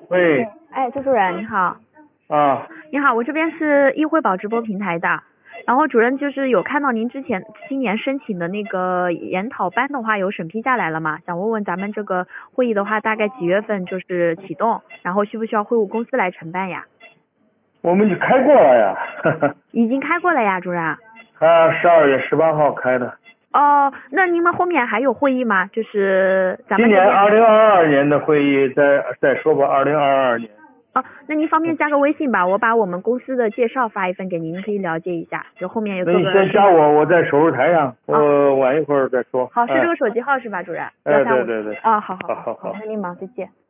喂， 哎，朱主任你好。 啊， 你好，我这边是易惠宝直播平台的，然后主任就是有看到您之前今年申请的那个研讨班的话有审批下来了嘛，想问问咱们这个会议的话大概几月份就是启动，然后需不需要会务公司来承办呀？ 我们就开过了呀， 已经开过了呀，主任。 他12月18号开的。 哦，那你们后面还有会议吗？就是咱今年们这边。 2022年的会议再说吧，2022年。 哦，那您方便加个微信吧，我把我们公司的介绍发一份给您，您可以了解一下，就后面有各个。 那你先加我，我在手术台上，我晚一会儿再说。 好，是这个手机号是吧，主任？ 哎，对对对。 啊，好好好。 那您忙，再见。